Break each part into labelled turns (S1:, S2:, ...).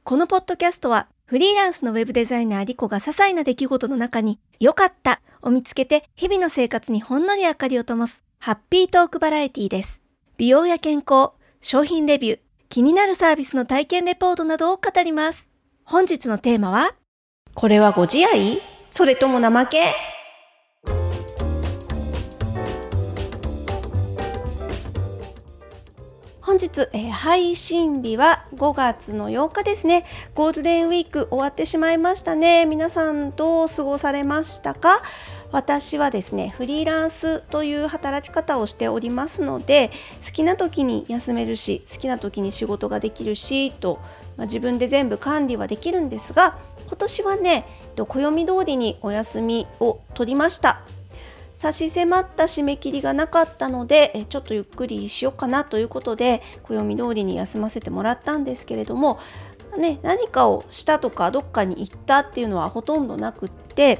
S1: このポッドキャストはフリーランスのウェブデザイナーリコが些細な出来事の中に良かったを見つけて日々の生活にほんのり明かりを灯すハッピートークバラエティです。美容や健康、商品レビュー、気になるサービスの体験レポートなどを語ります。本日のテーマは、これはご自愛？それとも怠け？本日、配信日は5月の8日ですね。ゴールデンウィーク終わってしまいましたね。皆さんどう過ごされましたか？私はですね、フリーランスという働き方をしておりますので、好きな時に休めるし、好きな時に仕事ができるしと、自分で全部管理はできるんですが、今年はね、暦通りにお休みを取りました。差し迫った締め切りがなかったので、ちょっとゆっくりしようかなということで暦通りに休ませてもらったんですけれども、何かをしたとかどっかに行ったっていうのはほとんどなくって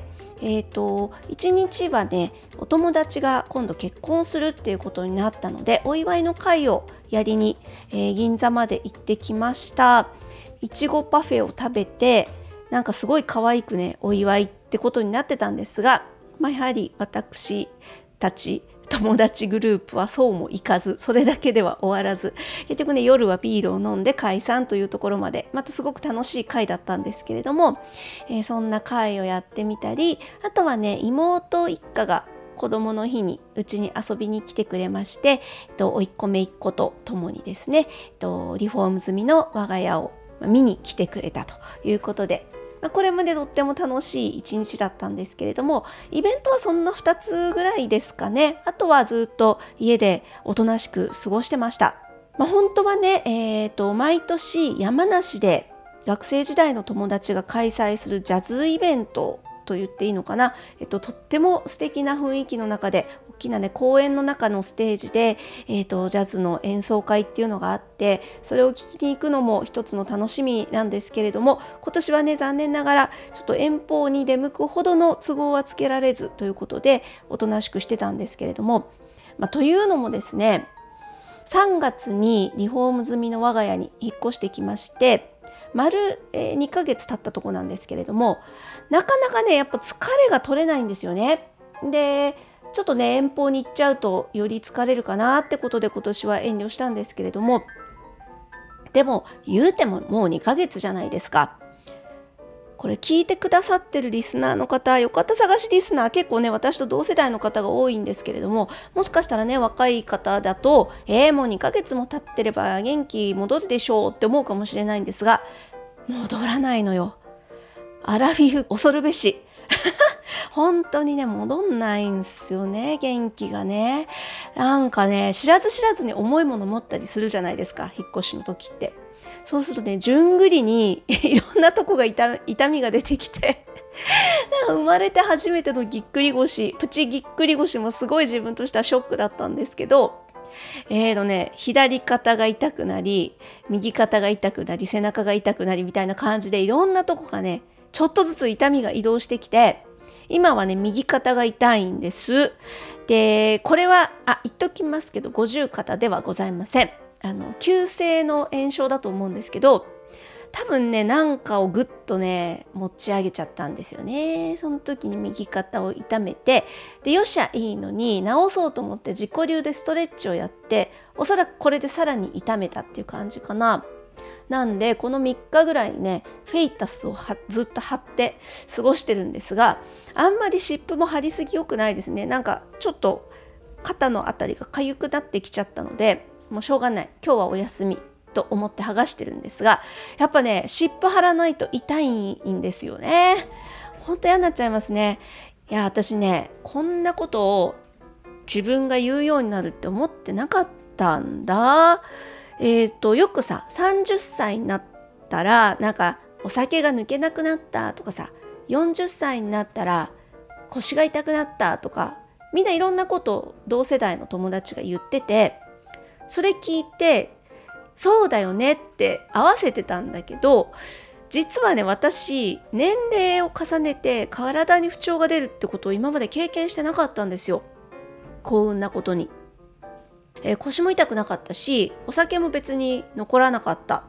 S1: 、1日はね、お友達が今度結婚するっていうことになったので、お祝いの会をやりに、銀座まで行ってきました。いちごパフェを食べて、なんかすごい可愛くね、お祝いってことになってたんですが、やはり私たち友達グループはそうもいかず、それだけでは終わらず、結局ね、夜はビールを飲んで解散というところまで、またすごく楽しい会だったんですけれども、そんな会をやってみたり、あとはね、妹一家が子供の日にうちに遊びに来てくれまして、甥っ子姪っ子と共にですね、リフォーム済みの我が家を見に来てくれたということで、これまでとっても楽しい一日だったんですけれども、イベントはそんな2つぐらいですかね。あとはずっと家でおとなしく過ごしてました。本当はね、毎年山梨で学生時代の友達が開催するジャズイベントと言っていいのかな、とっても素敵な雰囲気の中で、大きなね、公園の中のステージで、ジャズの演奏会っていうのがあって、それを聞きに行くのも一つの楽しみなんですけれども、今年はね、残念ながらちょっと遠方に出向くほどの都合はつけられずということで、おとなしくしてたんですけれども、というのもですね、3月にリフォーム済みの我が家に引っ越してきまして、丸2ヶ月経ったとこなんですけれども、なかなかね、やっぱ疲れが取れないんですよね。で、ちょっとね、遠方に行っちゃうとより疲れるかなってことで今年は遠慮したんですけれども、でも言うてももう2ヶ月じゃないですか。これ聞いてくださってるリスナーの方、よかった探しリスナー、結構ね、私と同世代の方が多いんですけれども、もしかしたらね、若い方だともう2ヶ月も経ってれば元気戻るでしょうって思うかもしれないんですが、戻らないのよ。アラフィフ恐るべし本当にね、戻んないんすよね、元気がね。なんかね、知らず知らずに重いもの持ったりするじゃないですか、引っ越しの時って。そうするとね、順繰りにいろんなとこが痛みが出てきて生まれて初めてのぎっくり腰、プチぎっくり腰もすごい自分としてはショックだったんですけど、左肩が痛くなり、右肩が痛くなり、背中が痛くなりみたいな感じで、いろんなとこがね、ちょっとずつ痛みが移動してきて、今はね、右肩が痛いんです。で、これは言っときますけど、五十肩ではございません。急性の炎症だと思うんですけど、多分ね、なんかをぐっとね、持ち上げちゃったんですよね。その時に右肩を痛めて、で、よっしゃいいのに治そうと思って自己流でストレッチをやって、おそらくこれでさらに痛めたっていう感じかな。なんでこの3日ぐらいね、フェイタスをずっと貼って過ごしてるんですが、あんまり湿布も貼りすぎ良くないですね。なんかちょっと肩のあたりが痒くなってきちゃったので、もうしょうがない、今日はお休みと思って剥がしてるんですが、やっぱね、湿布貼らないと痛いんですよね。ほんと嫌になっちゃいますね。いや、私ね、こんなことを自分が言うようになるって思ってなかったんだ。よくさ、30歳になったらなんかお酒が抜けなくなったとかさ、40歳になったら腰が痛くなったとか、みんないろんなことを同世代の友達が言ってて、それ聞いてそうだよねって合わせてたんだけど、実はね、私年齢を重ねて体に不調が出るってことを今まで経験してなかったんですよ。幸運なことに。腰も痛くなかったし、お酒も別に残らなかった。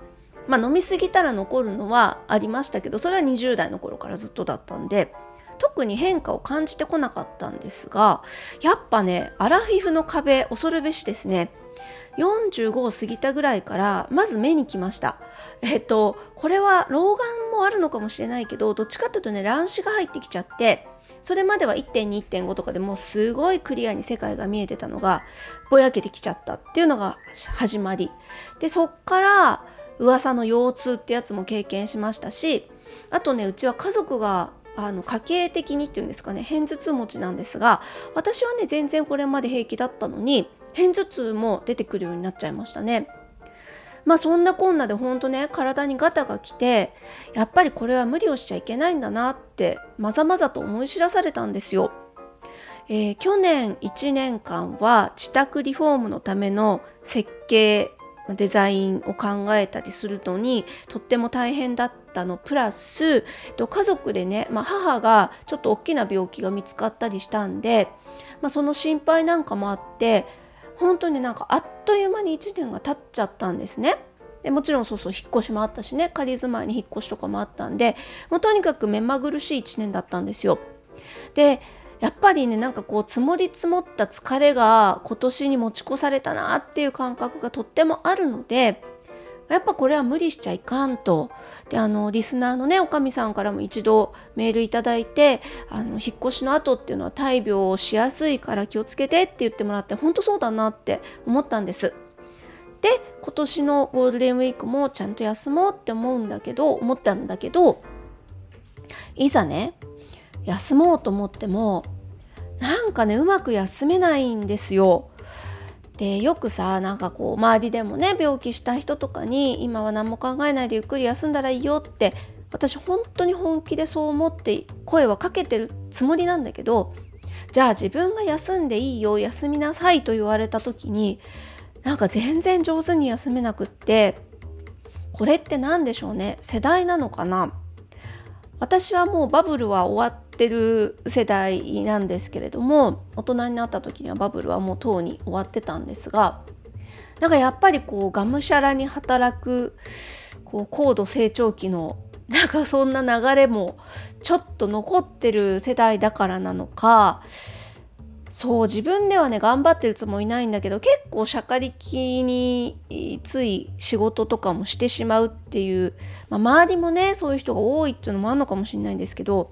S1: 飲み過ぎたら残るのはありましたけど、それは20代の頃からずっとだったんで特に変化を感じてこなかったんですが、やっぱねアラフィフの壁恐るべしですね。45を過ぎたぐらいからまず目にきました。これは老眼もあるのかもしれないけど、どっちかというとね乱視が入ってきちゃって、それまでは 1.2、1.5 とかでもうすごいクリアに世界が見えてたのがぼやけてきちゃったっていうのが始まりで、そっから噂の腰痛ってやつも経験しましたし、あとねうちは家族が家計的にっていうんですかね、片頭痛持ちなんですが、私はね全然これまで平気だったのに片頭痛も出てくるようになっちゃいましたね。そんなこんなでほんとね体にガタが来て、やっぱりこれは無理をしちゃいけないんだなってまざまざと思い知らされたんですよ。去年1年間は自宅リフォームのための設計デザインを考えたりするのにとっても大変だったのプラス、家族でね、母がちょっと大きな病気が見つかったりしたんで、その心配なんかもあって本当になんかあっという間に1年が経っちゃったんですね。でもちろんそう引っ越しもあったしね、仮住まいに引っ越しとかもあったんで、もうとにかく目まぐるしい1年だったんですよ。でやっぱりね積もり積もった疲れが今年に持ち越されたなっていう感覚がとってもあるので、やっぱこれは無理しちゃいかんと。でリスナーのねおかみさんからも一度メールいただいて、引っ越しの後っていうのは大病をしやすいから気をつけてって言ってもらって、本当そうだなって思ったんです。で今年のゴールデンウィークもちゃんと休もうって思ったんだけど、いざね休もうと思ってもなんかねうまく休めないんですよ。でよくさ周りでもね病気した人とかに今は何も考えないでゆっくり休んだらいいよって、私本当に本気でそう思って声はかけてるつもりなんだけど、じゃあ自分が休んでいいよ休みなさいと言われた時に全然上手に休めなくって、これって何でしょうね、世代なのかな。私はもうバブルは終わってる世代なんですけれども、大人になった時にはバブルはもうとうに終わってたんですが、やっぱりがむしゃらに働く高度成長期のそんな流れもちょっと残ってる世代だからなのか、自分ではね頑張ってるつもりないんだけど、結構しゃかりきについ仕事とかもしてしまうっていう、周りもねそういう人が多いっていうのもあるのかもしれないんですけど、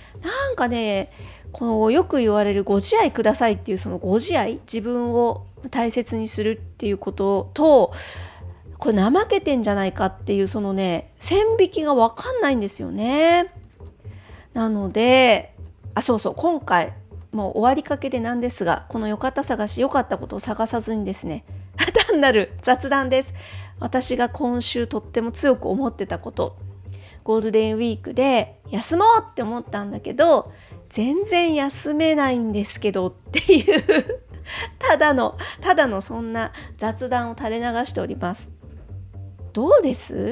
S1: よく言われるご自愛くださいっていう、そのご自愛、自分を大切にするっていうことと、これ怠けてんじゃないかっていうそのね線引きが分かんないんですよね。なので今回もう終わりかけでなんですが、このよかった探し、良かったことを探さずにですね単なる雑談です。私が今週とっても強く思ってたこと、ゴールデンウィークで休もうって思ったんだけど全然休めないんですけどっていうただのそんな雑談を垂れ流しております。どうです？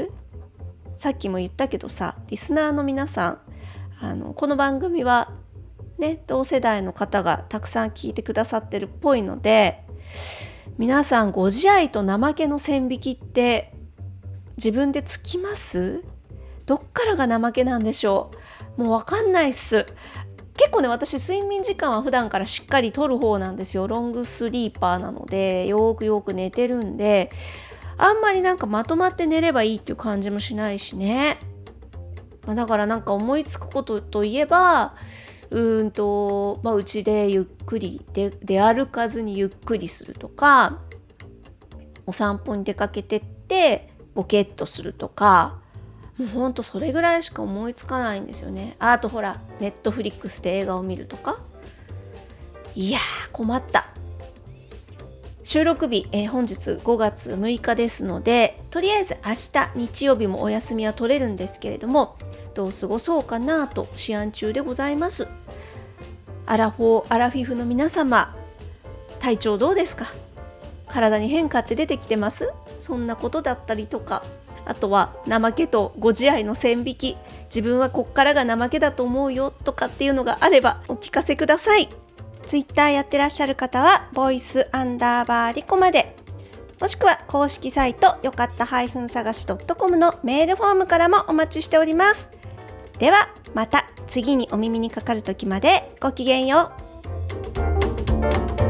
S1: さっきも言ったけどさ、リスナーの皆さんこの番組はね同世代の方がたくさん聞いてくださってるっぽいので、皆さんご自愛と怠けの線引きって自分でつきます？どっからが怠けなんでしょう。もう分かんないっす。結構ね私睡眠時間は普段からしっかりとる方なんですよ。ロングスリーパーなのでよく寝てるんで、あんまりまとまって寝ればいいっていう感じもしないしね。だから思いつくことといえばうちでゆっくり出歩かずにゆっくりするとか、お散歩に出かけてってボケっとするとか、もうほんとそれぐらいしか思いつかないんですよね。あとネットフリックスで映画を見るとか。いやー困った。収録日、本日5月6日ですので、とりあえず明日日曜日もお休みは取れるんですけれども、どう過ごそうかなと思案中でございます。アラフォーアラフィフの皆様、体調どうですか？体に変化って出てきてます？そんなことだったりとか、あとは怠けとご自愛の線引き、自分はこっからが怠けだと思うよとかっていうのがあればお聞かせください。ツイッターやってらっしゃる方はボイス_リコまで、 もしくは公式サイトよかった探し .com のメールフォームからもお待ちしております。ではまた次にお耳にかかる時までごきげんよう。